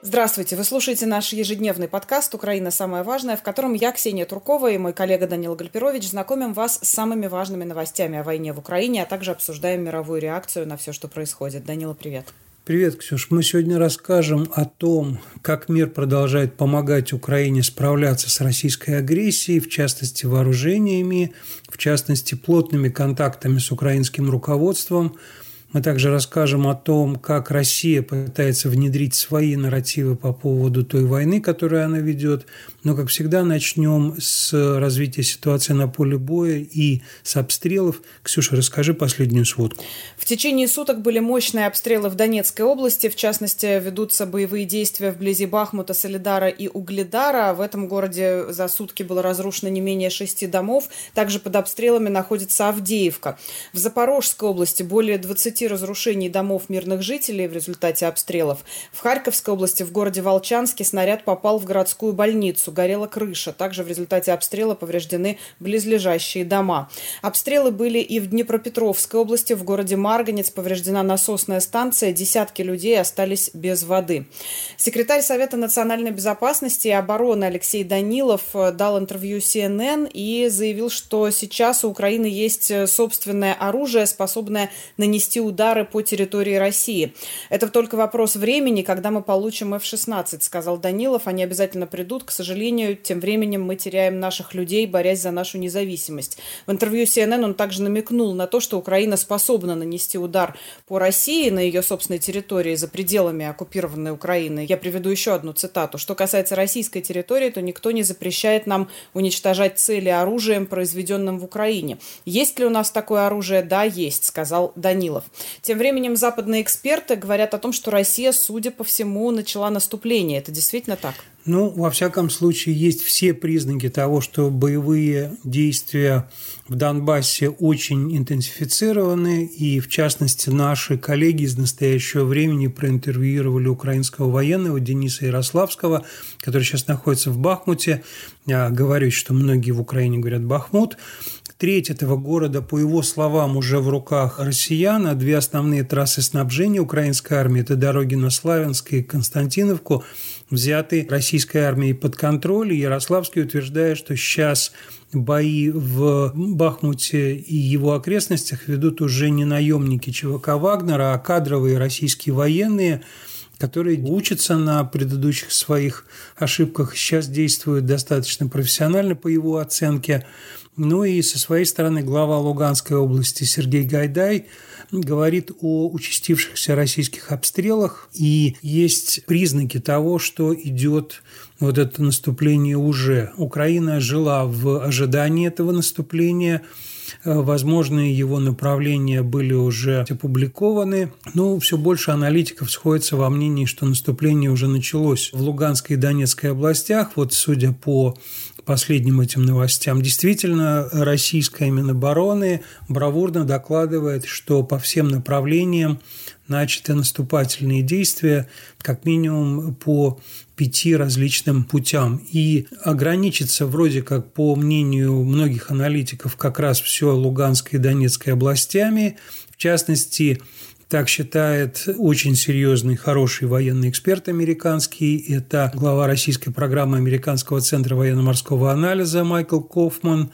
Здравствуйте! Вы слушаете наш ежедневный подкаст «Украина. Самое важное», в котором я, Ксения Туркова, и мой коллега Данила Гальперович знакомим вас с самыми важными новостями о войне в Украине, а также обсуждаем мировую реакцию на все, что происходит. Данила, привет! Привет, Ксюш. Мы сегодня расскажем о том, как мир продолжает помогать Украине справляться с российской агрессией, в частности, вооружениями, в частности, плотными контактами с украинским руководством. Мы также расскажем о том, как Россия пытается внедрить свои нарративы по поводу той войны, которую она ведет. Но, как всегда, начнем с развития ситуации на поле боя и с обстрелов. Ксюша, расскажи последнюю сводку. В течение суток были мощные обстрелы в Донецкой области. В частности, ведутся боевые действия вблизи Бахмута, Солидара и Угледара. В этом городе за сутки было разрушено не менее 6 домов. Также под обстрелами находится Авдеевка. В Запорожской области более 20 разрушений домов мирных жителей в результате обстрелов. В Харьковской области в городе Волчанске снаряд попал в городскую больницу. Горела крыша. Также в результате обстрела повреждены близлежащие дома. Обстрелы были и в Днепропетровской области. В городе Марганец повреждена насосная станция. Десятки людей остались без воды. Секретарь Совета национальной безопасности и обороны Алексей Данилов дал интервью CNN и заявил, что сейчас у Украины есть собственное оружие, способное нанести удары по территории России. Это только вопрос времени, когда мы получим F-16, сказал Данилов. Они обязательно придут. К сожалению, тем временем мы теряем наших людей, борясь за нашу независимость. В интервью CNN он также намекнул на то, что Украина способна нанести удар по России на ее собственной территории за пределами оккупированной Украины. Я приведу еще одну цитату. Что касается российской территории, то никто не запрещает нам уничтожать цели оружием, произведенным в Украине. Есть ли у нас такое оружие? Да, есть, сказал Данилов. Тем временем западные эксперты говорят о том, что Россия, судя по всему, начала наступление. Это действительно так? Во всяком случае, есть все признаки того, что боевые действия в Донбассе очень интенсифицированы, и, в частности, наши коллеги из настоящего времени проинтервьюировали украинского военного Дениса Ярославского, который сейчас находится в Бахмуте. Я говорю, что многие в Украине говорят «Бахмут». Треть этого города, по его словам, уже в руках россиян, а две основные трассы снабжения украинской армии – это дороги на Славянск и Константиновку – взяты российской армией под контроль. И Ярославский утверждает, что сейчас бои в Бахмуте и его окрестностях ведут уже не наемники ЧВК «Вагнера», а кадровые российские военные, которые учатся на предыдущих своих ошибках, сейчас действуют достаточно профессионально, по его оценке. И со своей стороны глава Луганской области Сергей Гайдай говорит о участившихся российских обстрелах, и есть признаки того, что идет это наступление уже. Украина жила в ожидании этого наступления. Возможные его направления были уже опубликованы. Все больше аналитиков сходится во мнении, что наступление уже началось в Луганской и Донецкой областях. Судя по последним этим новостям, действительно, российская Минобороны бравурно докладывает, что по всем направлениям начаты наступательные действия, как минимум по 5 различным путям. И ограничится вроде как, по мнению многих аналитиков, как раз все Луганской и Донецкой областями. В частности, так считает очень серьезный, хороший военный эксперт американский. Это глава российской программы Американского центра военно-морского анализа Майкл Кофман.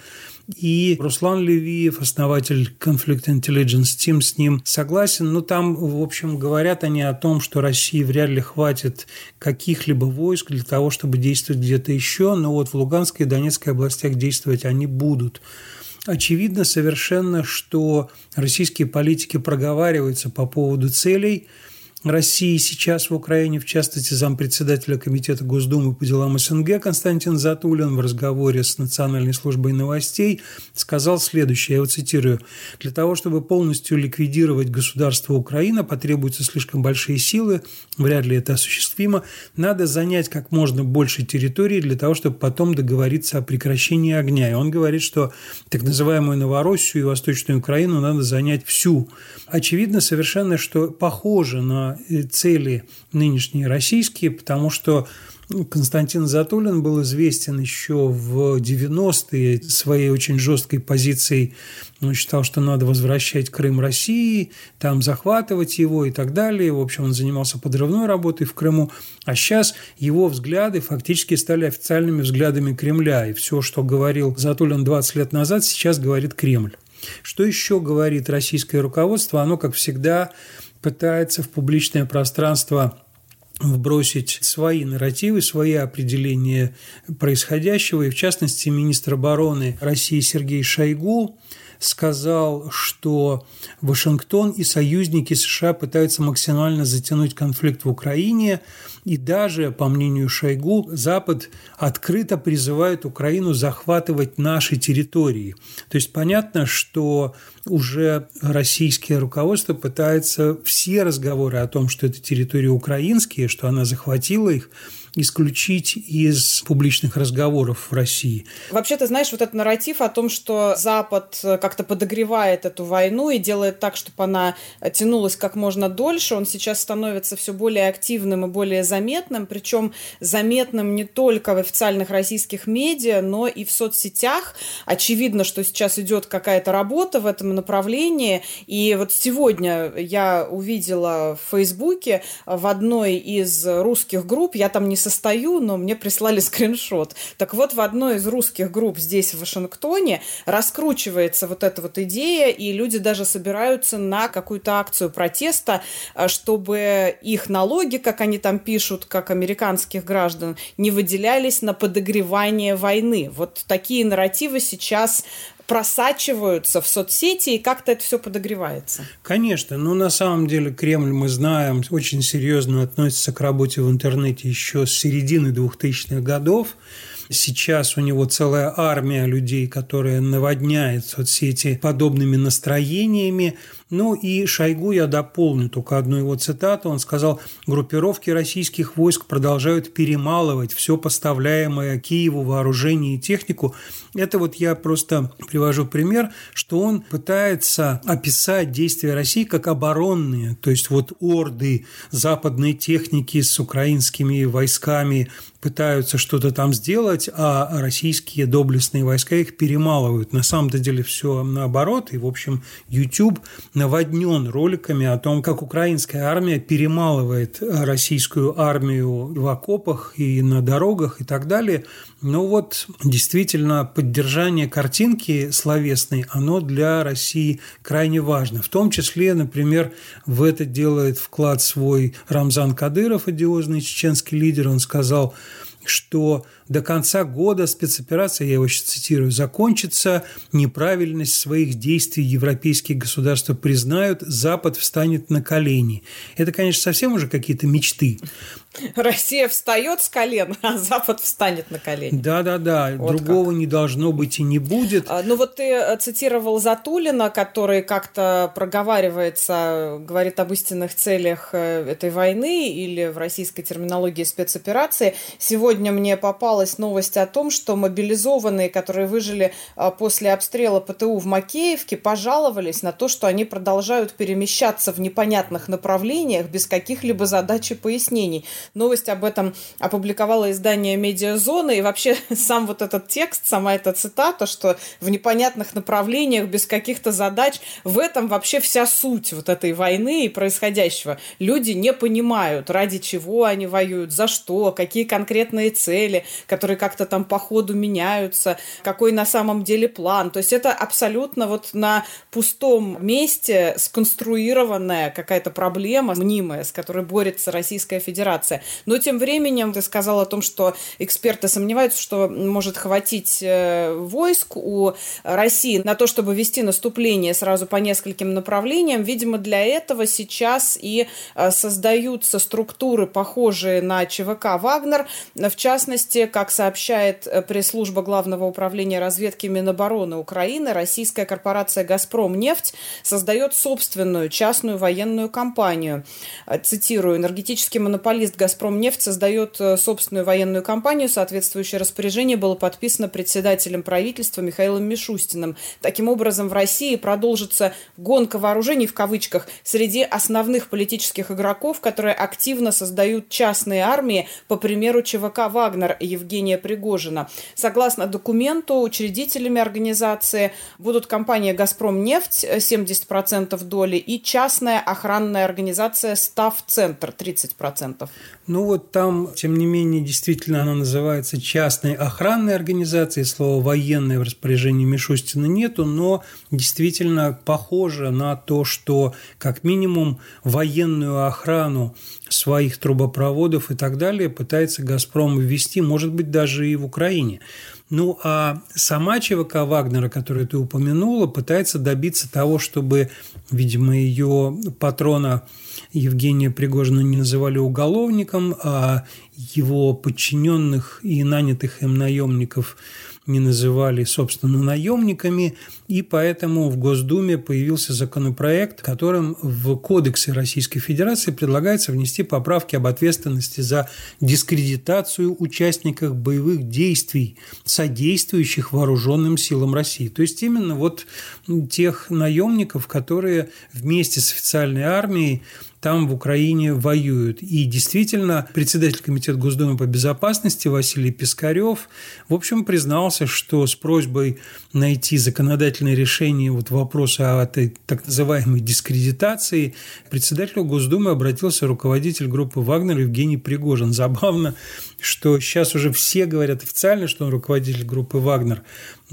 И Руслан Левиев, основатель Conflict Intelligence Team, с ним согласен. Там, в общем, говорят они о том, что России вряд ли хватит каких-либо войск для того, чтобы действовать где-то еще. Но в Луганской и Донецкой областях действовать они будут. Очевидно совершенно, что российские политики проговариваются по поводу целей России сейчас в Украине, в частности, зампредседателя Комитета Госдумы по делам СНГ Константин Затулин в разговоре с Национальной службой новостей сказал следующее, я его цитирую: «Для того, чтобы полностью ликвидировать государство Украина, потребуются слишком большие силы, вряд ли это осуществимо, надо занять как можно больше территорий для того, чтобы потом договориться о прекращении огня». И он говорит, что так называемую Новороссию и Восточную Украину надо занять всю. Очевидно совершенно, что похоже на цели нынешние российские, потому что Константин Затулин был известен еще в 90-е своей очень жесткой позицией. Он считал, что надо возвращать Крым России, там захватывать его и так далее. В общем, он занимался подрывной работой в Крыму. А сейчас его взгляды фактически стали официальными взглядами Кремля. И все, что говорил Затулин 20 лет назад, сейчас говорит Кремль. Что еще говорит российское руководство? Оно, как всегда, пытается в публичное пространство вбросить свои нарративы, свои определения происходящего. И, в частности, министр обороны России Сергей Шойгу сказал, что Вашингтон и союзники США пытаются максимально затянуть конфликт в Украине, и даже, по мнению Шойгу, Запад открыто призывает Украину захватывать наши территории. То есть понятно, что уже российское руководство пытается все разговоры о том, что это территории украинские, что она захватила их, исключить из публичных разговоров в России. Вообще, ты знаешь, вот этот нарратив о том, что Запад как-то подогревает эту войну и делает так, чтобы она тянулась как можно дольше, он сейчас становится все более активным и более заметным, причем заметным не только в официальных российских медиа, но и в соцсетях. Очевидно, что сейчас идет какая-то работа в этом направлении. И вот сегодня я увидела в Фейсбуке в одной из русских групп, я там не состою, но мне прислали скриншот. Так вот, в одной из русских групп здесь, в Вашингтоне, раскручивается вот эта вот идея, и люди даже собираются на какую-то акцию протеста, чтобы их налоги, как они там пишут, как американских граждан, не выделялись на подогревание войны. Вот такие нарративы сейчас просачиваются в соцсети, и как-то это все подогревается. Конечно, но на самом деле Кремль, мы знаем, очень серьезно относится к работе в интернете еще с середины 2000-х годов. Сейчас у него целая армия людей, которая наводняет соцсети подобными настроениями. Ну и Шойгу я дополню только одну его цитату. Он сказал: группировки российских войск продолжают перемалывать все поставляемое Киеву вооружение и технику. Это вот я просто привожу пример, что он пытается описать действия России как оборонные. То есть вот орды западной техники с украинскими войсками пытаются что-то там сделать, а российские доблестные войска их перемалывают. На самом деле все наоборот. И, в общем, YouTube наводнен роликами о том, как украинская армия перемалывает российскую армию в окопах и на дорогах и так далее. Но вот действительно поддержание картинки словесной, оно для России крайне важно. В том числе, например, в это делает вклад свой Рамзан Кадыров, одиозный чеченский лидер. Он сказал, что до конца года спецоперация, я его сейчас цитирую, закончится, неправильность своих действий европейские государства признают, Запад встанет на колени. Это, конечно, совсем уже какие-то мечты. Россия встает с колен, а Запад встанет на колени. Да. Вот другого как. Не должно быть и не будет. Ну вот ты цитировал Затулина, который как-то проговаривается, говорит об истинных целях этой войны или в российской терминологии спецоперации. Сегодня мне попалась новость о том, что мобилизованные, которые выжили после обстрела ПТУ в Макеевке, пожаловались на то, что они продолжают перемещаться в непонятных направлениях без каких-либо задач и пояснений. Новость об этом опубликовало издание «Медиазона», и вообще сам вот этот текст, сама эта цитата, что в непонятных направлениях, без каких-то задач, в этом вообще вся суть вот этой войны и происходящего. Люди не понимают, ради чего они воюют, за что, какие конкретные цели, которые как-то там по ходу меняются, какой на самом деле план. То есть это абсолютно вот на пустом месте сконструированная какая-то проблема мнимая, с которой борется Российская Федерация. Но тем временем ты сказал о том, что эксперты сомневаются, что может хватить войск у России на то, чтобы вести наступление сразу по нескольким направлениям. Видимо, для этого сейчас и создаются структуры, похожие на ЧВК «Вагнер». В частности, как сообщает пресс-служба Главного управления разведки Минобороны Украины, российская корпорация «Газпромнефть» создает собственную частную военную компанию. Цитирую, энергетический монополист «Газпромнефть» создает собственную военную компанию. Соответствующее распоряжение было подписано председателем правительства Михаилом Мишустиным. Таким образом, в России продолжится гонка вооружений, в кавычках, среди основных политических игроков, которые активно создают частные армии, по примеру ЧВК «Вагнер» Евгения Пригожина. Согласно документу, учредителями организации будут компания «Газпромнефть» 70% доли и частная охранная организация «Ставцентр» 30%. Ну вот там, тем не менее, действительно она называется частной охранной организацией. Слова «военная» в распоряжении Мишустина нету, но действительно похоже на то, что как минимум военную охрану своих трубопроводов и так далее пытается «Газпром» ввести, может быть, даже и в Украине. Ну, а сама ЧВК «Вагнера», которую ты упомянула, пытается добиться того, чтобы, видимо, ее патрона Евгения Пригожина не называли уголовником, а его подчиненных и нанятых им наемников не называли, собственно, наемниками, и поэтому в Госдуме появился законопроект, которым в Кодексе Российской Федерации предлагается внести поправки об ответственности за дискредитацию участников боевых действий, содействующих вооруженным силам России. То есть именно вот тех наемников, которые вместе с официальной армией там в Украине воюют. И действительно, председатель Комитета Госдумы по безопасности Василий Пискарев, в общем, признался, что с просьбой найти законодательное решение вот вопроса о этой так называемой дискредитации к председателю Госдумы обратился руководитель группы «Вагнер» Евгений Пригожин. Забавно, что сейчас уже все говорят официально, что он руководитель группы «Вагнер»,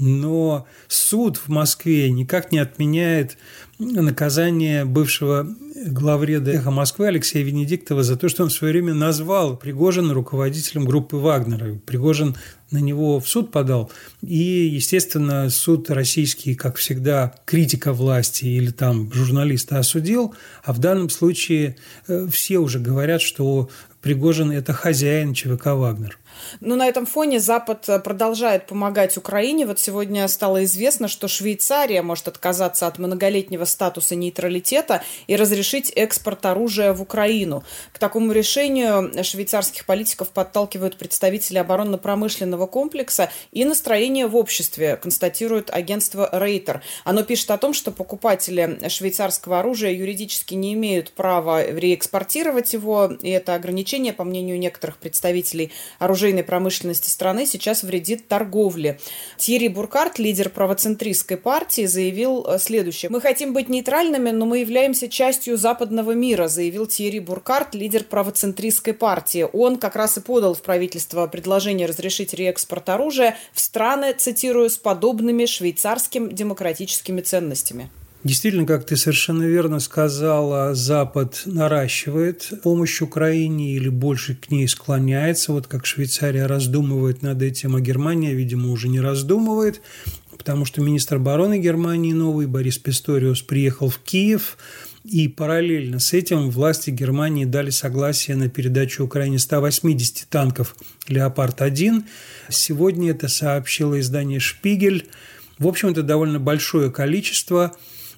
но суд в Москве никак не отменяет наказание бывшего главреда «Эхо Москвы» Алексея Венедиктова за то, что он в свое время назвал Пригожина руководителем группы «Вагнера». Пригожин на него в суд подал, и, естественно, суд российский, как всегда, критика власти или там журналиста осудил, а в данном случае все уже говорят, что Пригожин – это хозяин ЧВК «Вагнер». Но на этом фоне Запад продолжает помогать Украине. Вот сегодня стало известно, что Швейцария может отказаться от многолетнего статуса нейтралитета и разрешить экспорт оружия в Украину. К такому решению швейцарских политиков подталкивают представители оборонно-промышленного комплекса и настроение в обществе, констатирует агентство Рейтер. Оно пишет о том, что покупатели швейцарского оружия юридически не имеют права реэкспортировать его, и это ограничение, по мнению некоторых представителей оружейной промышленности страны, сейчас вредит торговле. Тьерри Буркарт, лидер правоцентристской партии, заявил следующее. «Мы хотим быть нейтральными, но мы являемся частью западного мира», заявил Тьерри Буркарт, лидер правоцентристской партии. Он как раз и подал в правительство предложение разрешить реэкспорт оружия в страны, цитирую, с подобными швейцарским демократическими ценностями. Действительно, как ты совершенно верно сказала, Запад наращивает помощь Украине или больше к ней склоняется. Вот как Швейцария раздумывает над этим, а Германия, видимо, уже не раздумывает, потому что министр обороны Германии новый Борис Писториус приехал в Киев, и параллельно с этим власти Германии дали согласие на передачу Украине 180 танков «Леопард-1». Сегодня это сообщило издание «Шпигель». В общем, это довольно большое количество.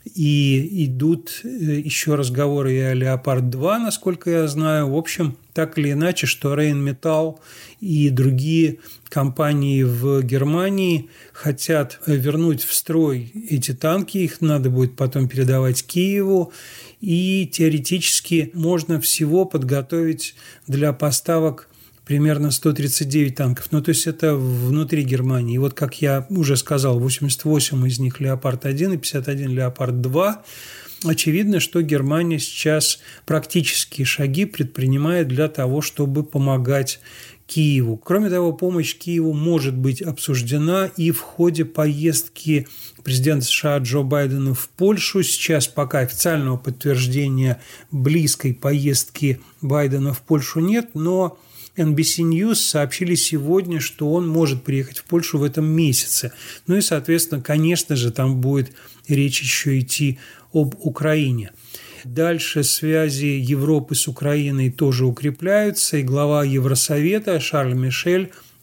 И идут еще разговоры и о «Леопард-2», насколько я знаю. В общем, так или иначе, что Rheinmetall и другие компании в Германии хотят вернуть в строй эти танки. Их надо будет потом передавать Киеву. И теоретически можно всего подготовить для поставок примерно 139 танков. Ну, то есть это внутри Германии. И вот, как я уже сказал, 88 из них «Леопард-1» и 51 «Леопард-2». Очевидно, что Германия сейчас практические шаги предпринимает для того, чтобы помогать Киеву. Кроме того, помощь Киеву может быть обсуждена и в ходе поездки президента США Джо Байдена в Польшу. Сейчас пока официального подтверждения близкой поездки Байдена в Польшу нет, но NBC News сообщили сегодня, что он может приехать в Польшу в этом месяце. Ну и, соответственно, конечно же, там будет речь еще идти об Украине. Дальше связи Европы с Украиной тоже укрепляются, и глава Евросовета Шарль Мишель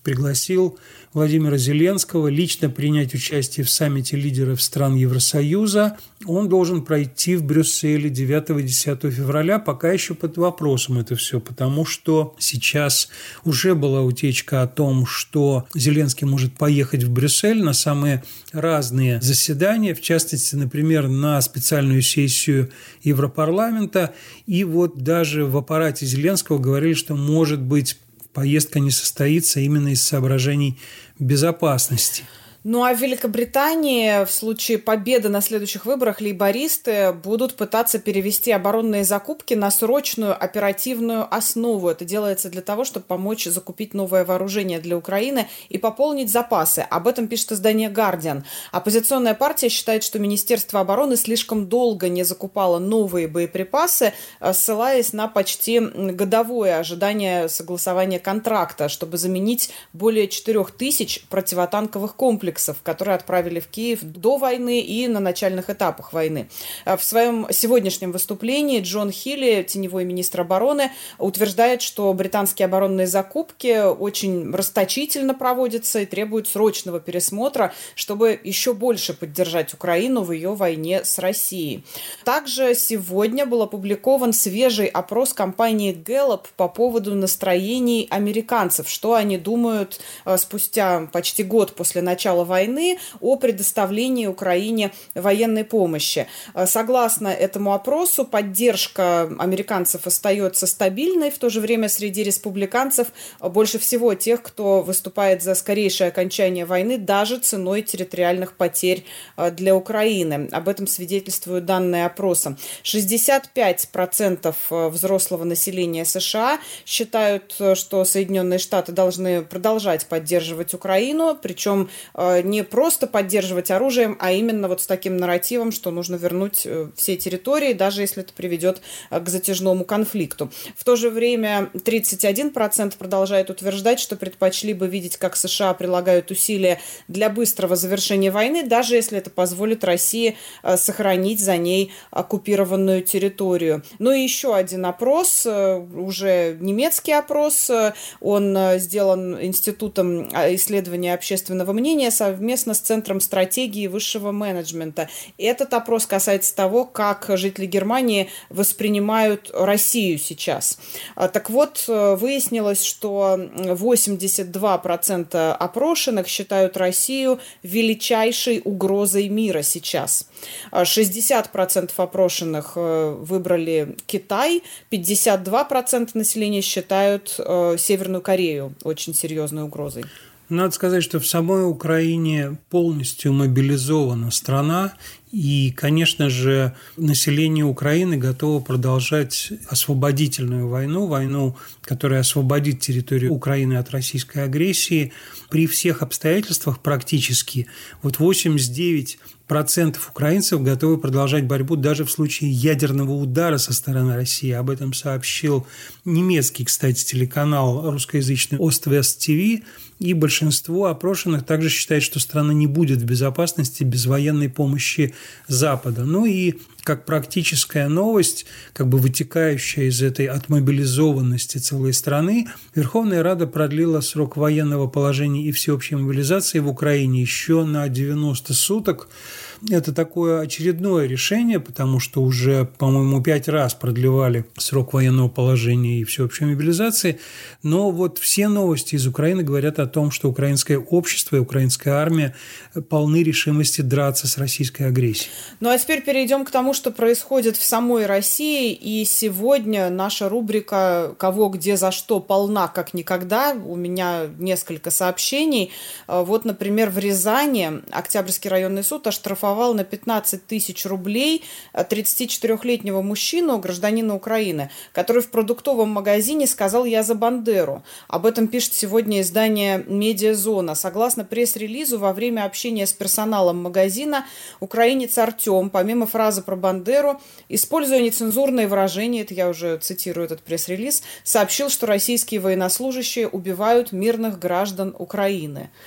пригласил Владимира Зеленского лично принять участие в саммите лидеров стран Евросоюза. Он должен пройти в Брюсселе 9-10 февраля. Пока еще под вопросом это все, потому что сейчас уже была утечка о том, что Зеленский может поехать в Брюссель на самые разные заседания, в частности, например, на специальную сессию Европарламента. И вот даже в аппарате Зеленского говорили, что, может быть, поездка не состоится именно из соображений безопасности. Ну а в Великобритании в случае победы на следующих выборах лейбористы будут пытаться перевести оборонные закупки на срочную оперативную основу. Это делается для того, чтобы помочь закупить новое вооружение для Украины и пополнить запасы. Об этом пишет издание «Гардиан». Оппозиционная партия считает, что Министерство обороны слишком долго не закупало новые боеприпасы, ссылаясь на почти годовое ожидание согласования контракта, чтобы заменить более 4000 противотанковых комплексов, которые отправили в Киев до войны и на начальных этапах войны. В своем сегодняшнем выступлении Джон Хилли, теневой министр обороны, утверждает, что британские оборонные закупки очень расточительно проводятся и требуют срочного пересмотра, чтобы еще больше поддержать Украину в ее войне с Россией. Также сегодня был опубликован свежий опрос компании Gallup по поводу настроений американцев, что они думают спустя почти год после начала войны о предоставлении Украине военной помощи. Согласно этому опросу, поддержка американцев остается стабильной, в то же время среди республиканцев больше всего тех, кто выступает за скорейшее окончание войны даже ценой территориальных потерь для Украины. Об этом свидетельствуют данные опроса. 65% взрослого населения США считают, что Соединенные Штаты должны продолжать поддерживать Украину, причем не просто поддерживать оружием, а именно вот с таким нарративом, что нужно вернуть все территории, даже если это приведет к затяжному конфликту. В то же время 31% продолжают утверждать, что предпочли бы видеть, как США прилагают усилия для быстрого завершения войны, даже если это позволит России сохранить за ней оккупированную территорию. Ну и еще один опрос, уже немецкий опрос, он сделан Институтом исследования общественного мнения совместно с Центром стратегии высшего менеджмента. Этот опрос касается того, как жители Германии воспринимают Россию сейчас. Так вот, выяснилось, что 82% опрошенных считают Россию величайшей угрозой мира сейчас. 60% опрошенных выбрали Китай, 52% населения считают Северную Корею очень серьезной угрозой. Надо сказать, что в самой Украине полностью мобилизована страна, и, конечно же, население Украины готово продолжать освободительную войну, которая освободит территорию Украины от российской агрессии при всех обстоятельствах практически. Вот 89% украинцев готовы продолжать борьбу даже в случае ядерного удара со стороны России. Об этом сообщил немецкий, кстати, телеканал русскоязычный Ост-Вест ТВ. И большинство опрошенных также считает, что страна не будет в безопасности без военной помощи Запада. Ну и как практическая новость, как бы вытекающая из этой отмобилизованности целой страны, Верховная Рада продлила срок военного положения и всеобщей мобилизации в Украине еще на 90 суток. Это такое очередное решение, потому что уже, по-моему, 5 раз продлевали срок военного положения и всеобщей мобилизации. Но вот все новости из Украины говорят о том, что украинское общество и украинская армия полны решимости драться с российской агрессией. Ну а теперь перейдем к тому, что происходит в самой России. И сегодня наша рубрика «Кого, где, за что» полна как никогда. У меня несколько сообщений. Вот, например, в Рязани Октябрьский районный суд оштрафовал на 15 тысяч рублей 34-летнего мужчину, гражданина Украины, который в продуктовом магазине сказал «я за Бандеру». Об этом пишет сегодня издание «Медиазона». Согласно пресс-релизу, во время общения с персоналом магазина украинец Артем, помимо фразы про Бандеру, используя нецензурные выражения, это я уже цитирую этот пресс-релиз, сообщил, что российские военнослужащие убивают мирных граждан Украины.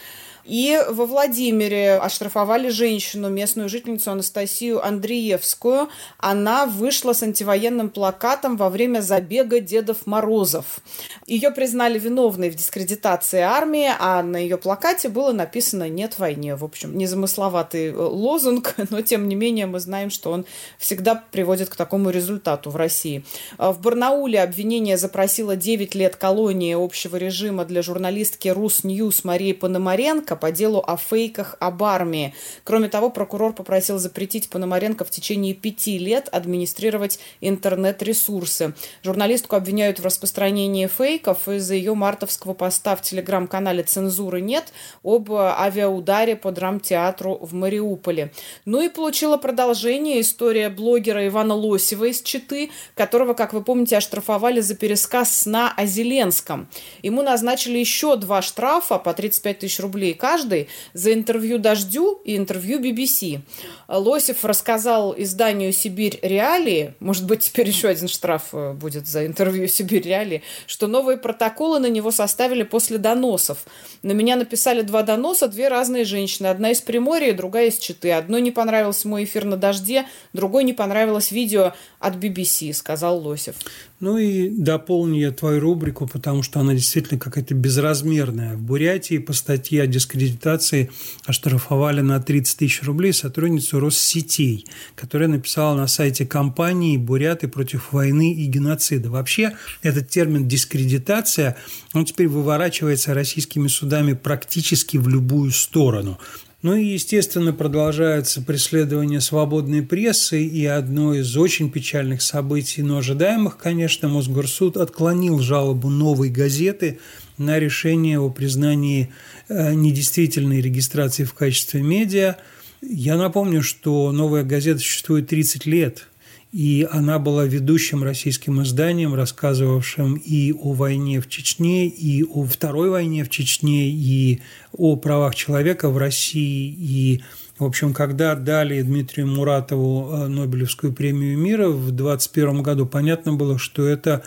И во Владимире оштрафовали женщину, местную жительницу Анастасию Андреевскую. Она вышла с антивоенным плакатом во время забега Дедов Морозов. Ее признали виновной в дискредитации армии, а на ее плакате было написано «Нет войне». В общем, незамысловатый лозунг, но тем не менее мы знаем, что он всегда приводит к такому результату в России. В Барнауле обвинение запросило 9 лет колонии общего режима для журналистки Рус-Ньюс Марии Пономаренко по делу о фейках об армии. Кроме того, прокурор попросил запретить Пономаренко в течение 5 лет администрировать интернет-ресурсы. Журналистку обвиняют в распространении фейков из-за ее мартовского поста в телеграм-канале «Цензуры нет» об авиаударе по драмтеатру в Мариуполе. Ну и получила продолжение история блогера Ивана Лосева из Читы, которого, как вы помните, оштрафовали за пересказ сна о Зеленском. Ему назначили еще 2 штрафа по 35 тысяч рублей каждый за интервью «Дождю» и интервью BBC. Лосев рассказал изданию «Сибирь Реалии», может быть, теперь еще один штраф будет за интервью «Сибирь Реалии», что новые протоколы на него составили после доносов. На меня написали 2 доноса, 2 разные женщины. Одна из Приморья, другая из Читы. Одной не понравился мой эфир на «Дожде», другой не понравилось видео от BBC, сказал Лосев. Ну и дополню я твою рубрику, потому что она действительно какая-то безразмерная. В Бурятии по статье о дискредитации оштрафовали на 30 тысяч рублей сотрудницу Россетей, которая написала на сайте компании «Буряты против войны и геноцида». Вообще этот термин «дискредитация», он теперь выворачивается российскими судами практически в любую сторону. Ну и, естественно, продолжается преследование свободной прессы, и одно из очень печальных событий, но ожидаемых, конечно, Мосгорсуд отклонил жалобу «Новой газеты» на решение о признании недействительной регистрации в качестве медиа. Я напомню, что «Новая газета» существует 30 лет, и она была ведущим российским изданием, рассказывавшим и о войне в Чечне, и о Второй войне в Чечне, и о правах человека в России. И, в общем, когда дали Дмитрию Муратову Нобелевскую премию мира в 2021 году, понятно было, что это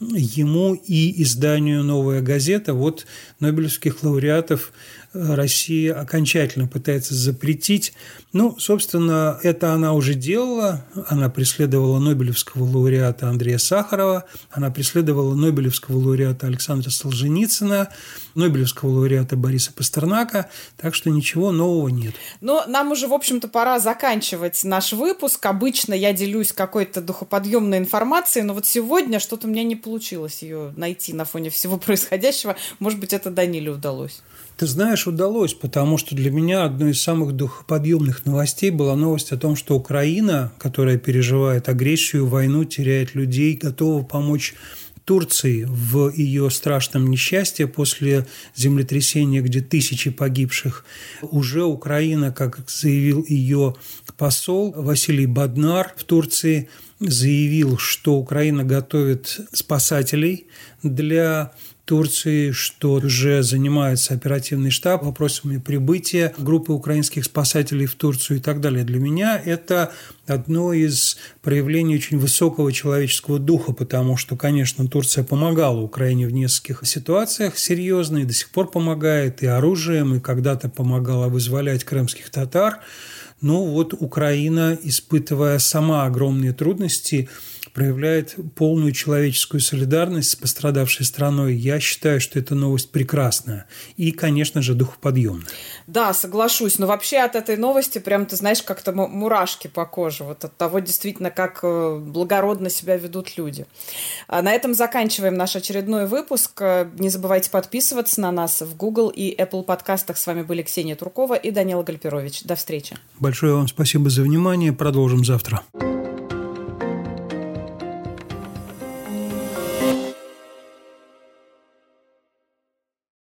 ему и изданию «Новая газета». Вот нобелевских лауреатов Россия окончательно пытается запретить. Ну, собственно, это она уже делала. Она преследовала нобелевского лауреата Андрея Сахарова, она преследовала нобелевского лауреата Александра Солженицына, нобелевского лауреата Бориса Пастернака, так что ничего нового нет. Но нам уже, в общем-то, пора заканчивать наш выпуск. Обычно я делюсь какой-то духоподъемной информацией, но вот сегодня что-то у меня не получилось ее найти на фоне всего происходящего. Может быть, это Даниле удалось. Ты знаешь, удалось, потому что для меня одной из самых духоподъемных новостей была новость о том, что Украина, которая переживает агрессию, войну, теряет людей, готова помочь Турции в ее страшном несчастье после землетрясения, где тысячи погибших. Уже Украина, как заявил ее посол Василий Баднар в Турции, заявил, что Украина готовит спасателей для Турции, что уже занимается оперативный штаб вопросами прибытия группы украинских спасателей в Турцию и так далее. Для меня это одно из проявлений очень высокого человеческого духа, потому что, конечно, Турция помогала Украине в нескольких ситуациях серьезно и до сих пор помогает и оружием, и когда-то помогала вызволять крымских татар. Но вот Украина, испытывая сама огромные трудности, проявляет полную человеческую солидарность с пострадавшей страной. Я считаю, что эта новость прекрасная и, конечно же, духоподъемная. Да, соглашусь. Но вообще от этой новости прям, ты знаешь, как-то мурашки по коже. Вот от того действительно, как благородно себя ведут люди. На этом заканчиваем наш очередной выпуск. Не забывайте подписываться на нас в Google и Apple подкастах. С вами были Ксения Туркова и Данила Гальперович. До встречи. Большое вам спасибо за внимание. Продолжим завтра.